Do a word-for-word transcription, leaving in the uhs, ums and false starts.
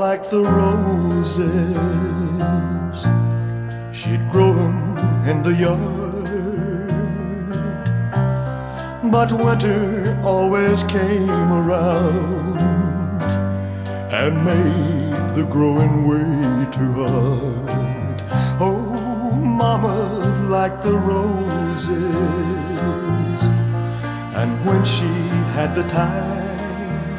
like the roses. She'd grow them in the yard, but winter always came around and made the growing way too hard. Oh, mama, like the roses, and when she had the time,